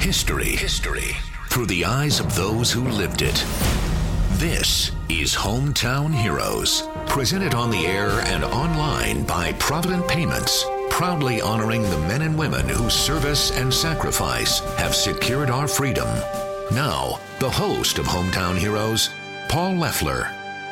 History through the eyes of those who lived it. This is Hometown Heroes, presented on the air and online by Provident Payments, proudly honoring the men and women whose service and sacrifice have secured our freedom. Now, the host of Hometown Heroes, Paul Leffler.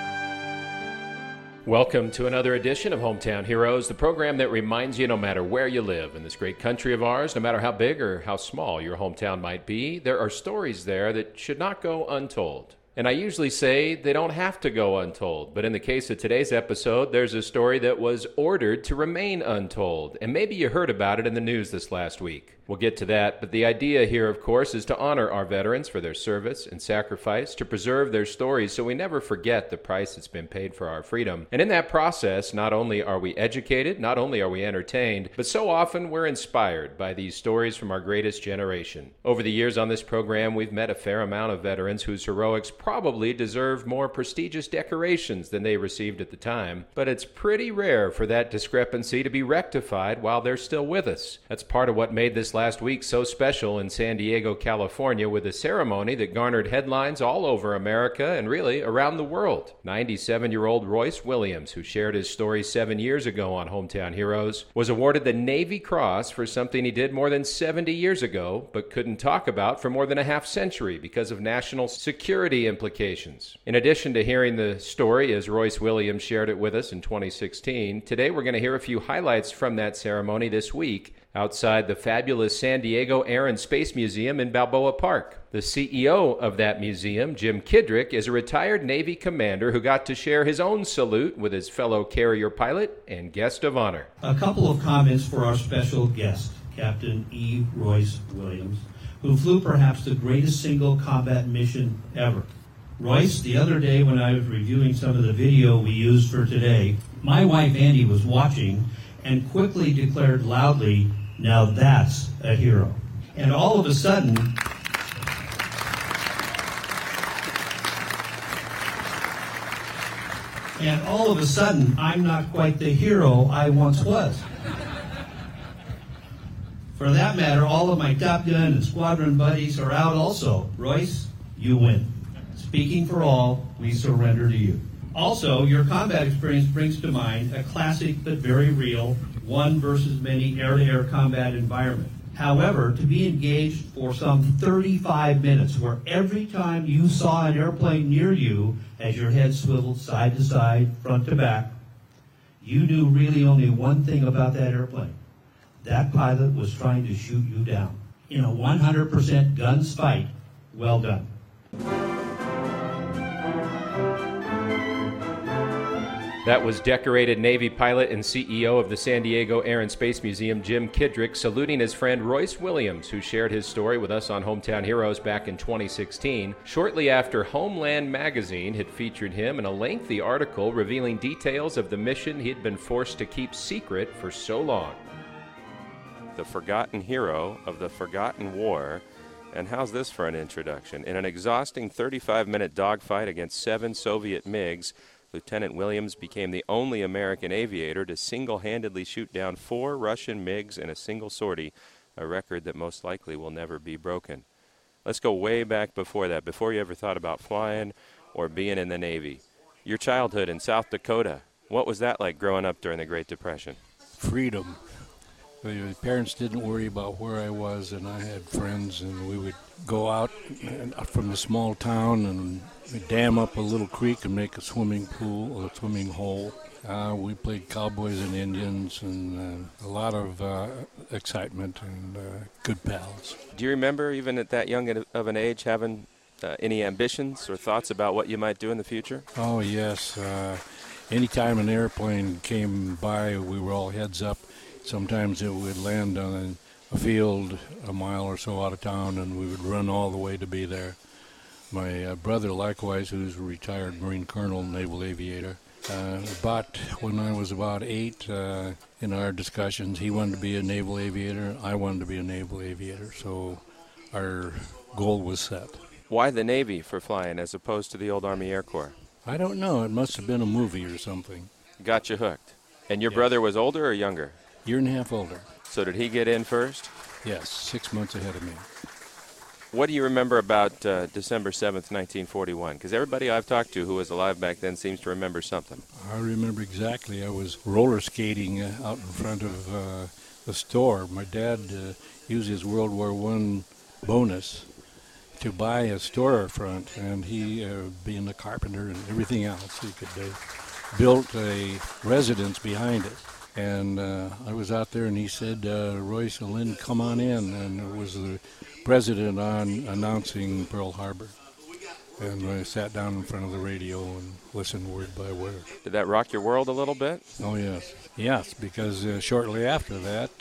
Welcome to another edition of Hometown Heroes, the program that reminds you no matter where you live in this great country of ours, no matter how big or how small your hometown might be, there are stories there that should not go untold. And I usually say they don't have to go untold, but in the case of today's episode, there's a story that was ordered to remain untold, and maybe you heard about it in the news this last week. We'll get to that, but the idea here, of course, is to honor our veterans for their service and sacrifice, to preserve their stories so we never forget the price that's been paid for our freedom. And in that process, not only are we educated, not only are we entertained, but so often we're inspired by these stories from our greatest generation. Over the years on this program, we've met a fair amount of veterans whose heroics probably deserve more prestigious decorations than they received at the time, but it's pretty rare for that discrepancy to be rectified while they're still with us. That's part of what made this last week so special in San Diego, California, with a ceremony that garnered headlines all over America and really around the world. 97-year-old Royce Williams, who shared his story 7 years ago on Hometown Heroes, was awarded the Navy Cross for something he did more than 70 years ago, but couldn't talk about for more than a half century because of national security implications. In addition to hearing the story as Royce Williams shared it with us in 2016, today we're going to hear a few highlights from that ceremony this week outside the fabulous San Diego Air and Space Museum in Balboa Park. The CEO of that museum, Jim Kidrick, is a retired Navy commander who got to share his own salute with his fellow carrier pilot and guest of honor. A couple of comments for our special guest, Captain E. Royce Williams, who flew perhaps the greatest single combat mission ever. Royce, the other day when I was reviewing some of the video we used for today, my wife Andy was watching and quickly declared loudly, "Now that's a hero." And all of a sudden, I'm not quite the hero I once was. For that matter, all of my Top Gun and squadron buddies are out also. Royce, you win. Speaking for all, we surrender to you. Also, your combat experience brings to mind a classic but very real one versus many air-to-air combat environment. However, to be engaged for some 35 minutes, where every time you saw an airplane near you, as your head swiveled side to side, front to back, you knew really only one thing about that airplane. That pilot was trying to shoot you down. In a 100% guns fight, well done. That was decorated Navy pilot and CEO of the San Diego Air and Space Museum, Jim Kidrick, saluting his friend Royce Williams, who shared his story with us on Hometown Heroes back in 2016, shortly after Homeland Magazine had featured him in a lengthy article revealing details of the mission he'd been forced to keep secret for so long. The forgotten hero of the forgotten war. And how's this for an introduction? In an exhausting 35-minute dogfight against 7 Soviet MiGs, Lieutenant Williams became the only American aviator to single-handedly shoot down 4 Russian MiGs in a single sortie, a record that most likely will never be broken. Let's go way back before that, before you ever thought about flying or being in the Navy. Your childhood in South Dakota, what was that like growing up during the Great Depression? Freedom. My parents didn't worry about where I was, and I had friends, and we would go out from the small town and dam up a little creek and make a swimming pool or a swimming hole. We played cowboys and Indians, and a lot of excitement and good pals. Do you remember, even at that young of an age, having any ambitions or thoughts about what you might do in the future? Oh, yes. Anytime an airplane came by, we were all heads up. Sometimes it would land on a field a mile or so out of town, and we would run all the way to be there. My brother, likewise, who's a retired Marine Colonel, naval aviator, but when I was about 8, in our discussions, he wanted to be a naval aviator, I wanted to be a naval aviator, so our goal was set. Why the Navy for flying as opposed to the old Army Air Corps? I don't know. It must have been a movie or something. Got you hooked. And your brother was older or younger? Year and a half older. So did he get in first? Yes, 6 months ahead of me. What do you remember about December 7th, 1941? Because everybody I've talked to who was alive back then seems to remember something. I remember exactly. I was roller skating out in front of the store. My dad used his World War I bonus to buy a storefront, and he, being a carpenter and everything else, he could built a residence behind it. And I was out there, and he said, Royce and Lynn, come on in. And it was the president on announcing Pearl Harbor. And I sat down in front of the radio and listened word by word. Did that rock your world a little bit? Oh, yes. Yes, because shortly after that,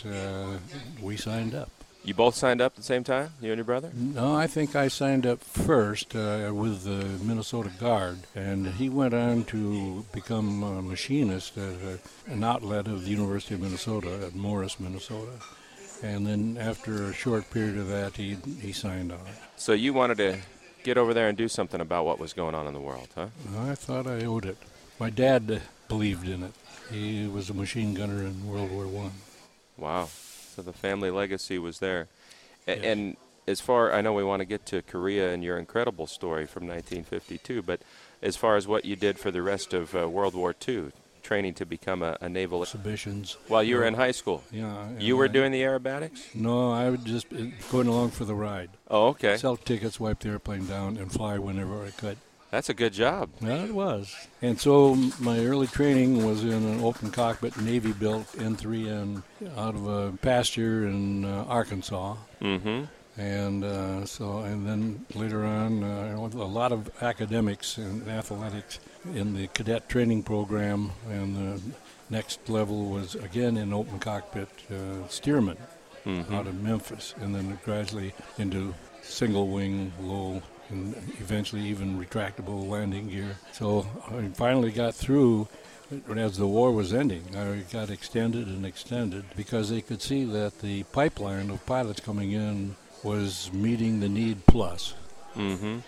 we signed up. You both signed up at the same time, you and your brother? No, I think I signed up first with the Minnesota Guard, and he went on to become a machinist at an outlet of the University of Minnesota at Morris, Minnesota. And then after a short period of that, he signed on. So you wanted to get over there and do something about what was going on in the world, huh? I thought I owed it. My dad believed in it. He was a machine gunner in World War I. Wow. So the family legacy was there. Yes. And as far, I know we want to get to Korea and your incredible story from 1952, but as far as what you did for the rest of World War II, training to become a naval... Exhibitions. While you were in high school? Yeah. You were doing the aerobatics? No, I was just going along for the ride. Oh, okay. Sell tickets, wipe the airplane down, and fly whenever I could. That's a good job. Yeah, it was. And so my early training was in an open cockpit Navy-built N3N out of a pasture in Arkansas. Mm-hmm. And and then later on, a lot of academics and athletics in the cadet training program. And the next level was, again, in open cockpit steerman out of Memphis. And then gradually into single wing, low, and eventually even retractable landing gear. So I finally got through as the war was ending. I got extended and extended because they could see that the pipeline of pilots coming in was meeting the need plus. Mm-hmm.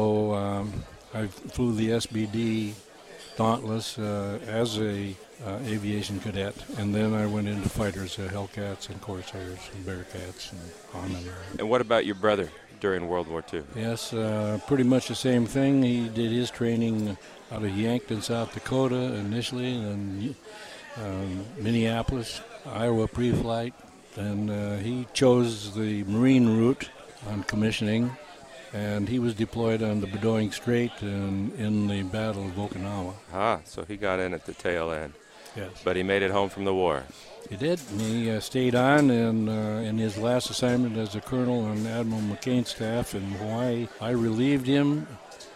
So I flew the SBD Dauntless as a aviation cadet, and then I went into fighters, Hellcats and Corsairs and Bearcats and on and on. And what about your brother during World War II? Yes, pretty much the same thing. He did his training out of Yankton, South Dakota initially, and then Minneapolis, Iowa pre-flight. And he chose the Marine route on commissioning, and he was deployed on the Bedoing Strait and in the Battle of Okinawa. Ah, so he got in at the tail end. Yes. But he made it home from the war. He did, and he stayed on, and in his last assignment as a colonel on Admiral McCain's staff in Hawaii, I relieved him.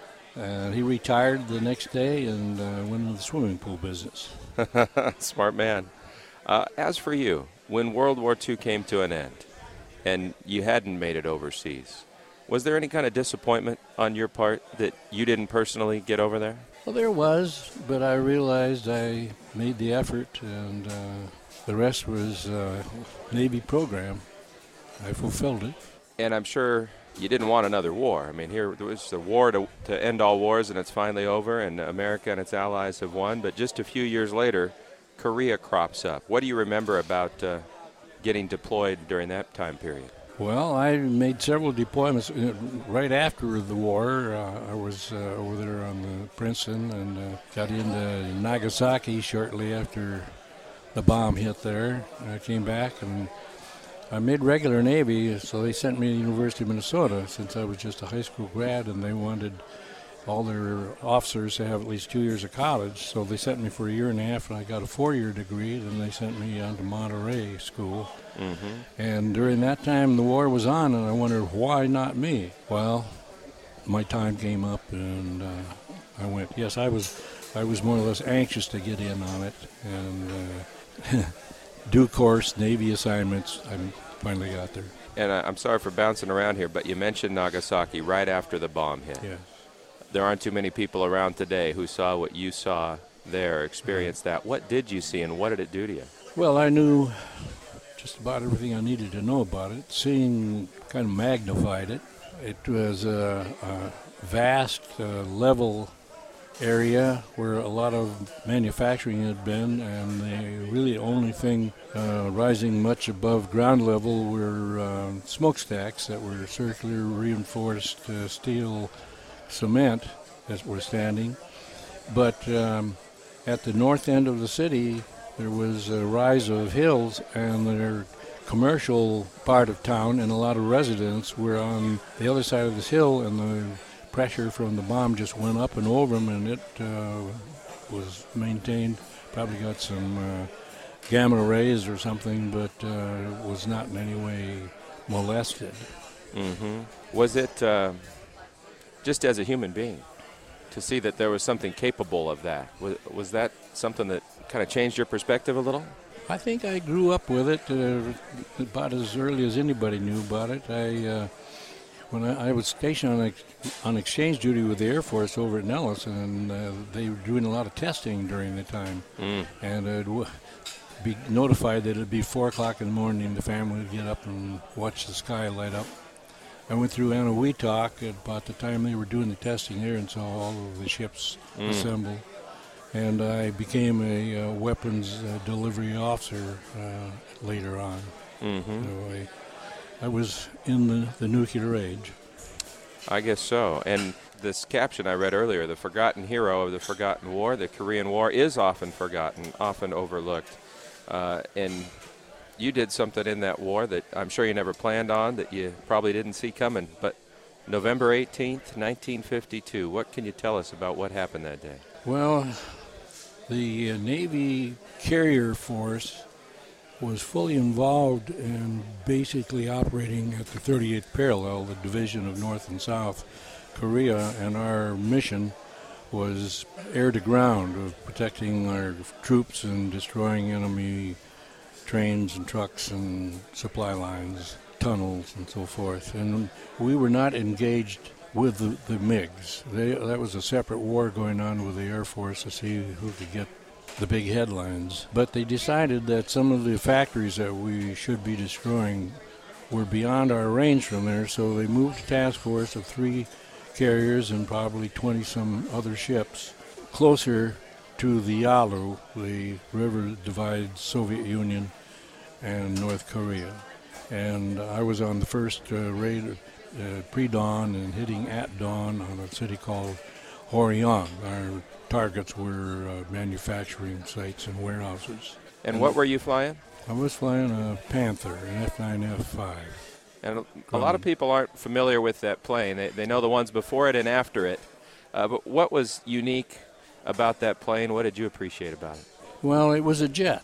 He retired the next day and went into the swimming pool business. Smart man. As for you, when World War II came to an end and you hadn't made it overseas, was there any kind of disappointment on your part that you didn't personally get over there? Well, there was, but I realized I made the effort, and the rest was Navy program. I fulfilled it. And I'm sure you didn't want another war. I mean, here there was the war to end all wars, and it's finally over, and America and its allies have won. But just a few years later, Korea crops up. What do you remember about getting deployed during that time period? Well, I made several deployments. Right after the war, I was over there on the Princeton and got into Nagasaki shortly after the bomb hit there. I came back and I made regular Navy, so they sent me to the University of Minnesota since I was just a high school grad, and they wanted all their officers to have at least 2 years of college. So they sent me for a year and a half, and I got a 4-year degree. Then they sent me on to Monterey School. Mm-hmm. And during that time, the war was on, and I wondered, why not me? Well, my time came up, and I went. Yes, I was more or less anxious to get in on it, and due course, Navy assignments, I finally got there. And I'm sorry for bouncing around here, but you mentioned Nagasaki right after the bomb hit. Yeah. There aren't too many people around today who saw what you saw there, experienced that. What did you see, and what did it do to you? Well, I knew just about everything I needed to know about it. Seeing kind of magnified it. It was a vast, level area where a lot of manufacturing had been, and the really only thing rising much above ground level were smokestacks that were circular reinforced steel cement that were standing. But at the north end of the city, there was a rise of hills, and their commercial part of town and a lot of residents were on the other side of this hill, and the pressure from the bomb just went up and over them, and it was maintained. Probably got some gamma rays or something, but was not in any way molested. Mm-hmm. Was it just as a human being to see that there was something capable of that? Was that something that kind of changed your perspective a little? I think I grew up with it about as early as anybody knew about it. When I was stationed on exchange duty with the Air Force over at Nellis, and they were doing a lot of testing during the time. And I'd be notified that it would be 4 o'clock in the morning, the family would get up and watch the sky light up. I went through Eniwetok at about the time they were doing the testing there and saw all of the ships assemble. And I became a weapons delivery officer later on. Mm-hmm. So I was in the nuclear age. I guess so. And this caption I read earlier, the forgotten hero of the forgotten war, the Korean War, is often forgotten, often overlooked. And you did something in that war that I'm sure you never planned on, that you probably didn't see coming. But November 18th, 1952, what can you tell us about what happened that day? Well, the Navy carrier force was fully involved in basically operating at the 38th parallel, the division of North and South Korea, and our mission was air-to-ground, of protecting our troops and destroying enemy trains and trucks and supply lines, tunnels, and so forth. And we were not engaged with the MiGs. That was a separate war going on with the Air Force to see who could get the big headlines. But they decided that some of the factories that we should be destroying were beyond our range from there, so they moved a task force of 3 carriers and probably 20-some other ships closer to the Yalu, the river that divides Soviet Union and North Korea. And I was on the first raid pre-dawn and hitting at dawn on a city called Horion. Our targets were manufacturing sites and warehouses. And what were you flying? I was flying a Panther, an F9F5. And a lot of people aren't familiar with that plane. They know the ones before it and after it. But what was unique about that plane? What did you appreciate about it? Well, it was a jet,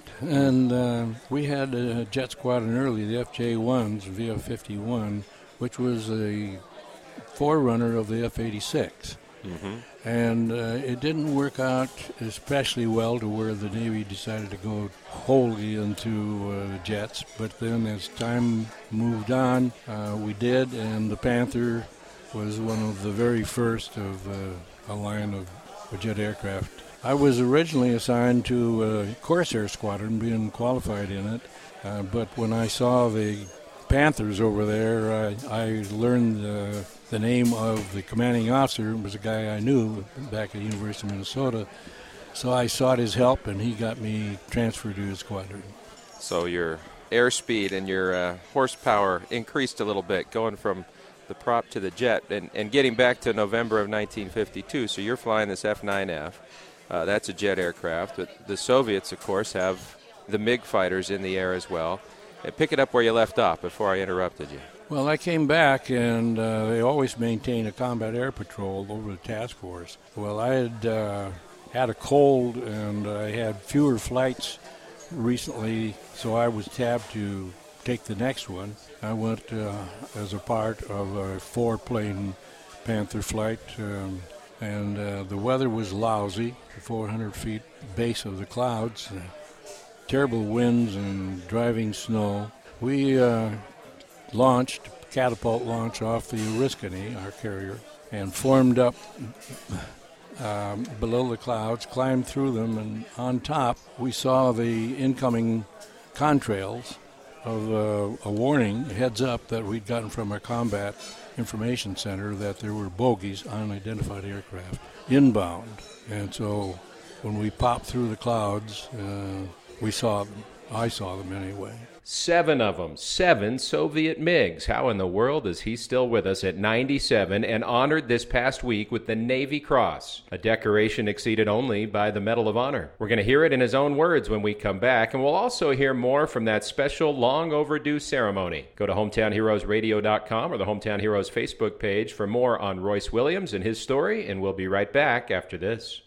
and we had a jet squadron early, the FJ-1s, VF-51, which was a forerunner of the F-86. Mm-hmm. And it didn't work out especially well to where the Navy decided to go wholly into jets. But then as time moved on, we did, and the Panther was one of the very first of a line of jet aircraft. I was originally assigned to a Corsair squadron, being qualified in it. But when I saw the Panthers over there, I learned the name of the commanding officer. It was a guy I knew back at the University of Minnesota. So I sought his help, and he got me transferred to his squadron. So your airspeed and your horsepower increased a little bit, going from the prop to the jet. And getting back to November of 1952, so you're flying this F-9F. That's a jet aircraft. But the Soviets, of course, have the MiG fighters in the air as well. Pick it up where you left off before I interrupted you. Well, I came back, and they always maintain a combat air patrol over the task force. Well, I had had a cold, and I had fewer flights recently, so I was tabbed to take the next one. I went as a part of a 4-plane Panther flight, and the weather was lousy, 400 feet base of the clouds, terrible winds and driving snow. We launched, catapult launch off the Oriskany, our carrier, and formed up below the clouds, climbed through them, and on top we saw the incoming contrails, of a warning, a heads up that we'd gotten from our combat information center that there were bogies, unidentified aircraft, inbound. And so when we popped through the clouds, we saw them. I saw them anyway. 7 of them, 7 Soviet MiGs. How in the world is he still with us at 97 and honored this past week with the Navy Cross, a decoration exceeded only by the Medal of Honor? We're going to hear it in his own words when we come back, and we'll also hear more from that special long overdue ceremony. Go to hometownheroesradio.com or the Hometown Heroes Facebook page for more on Royce Williams and his story, and we'll be right back after this.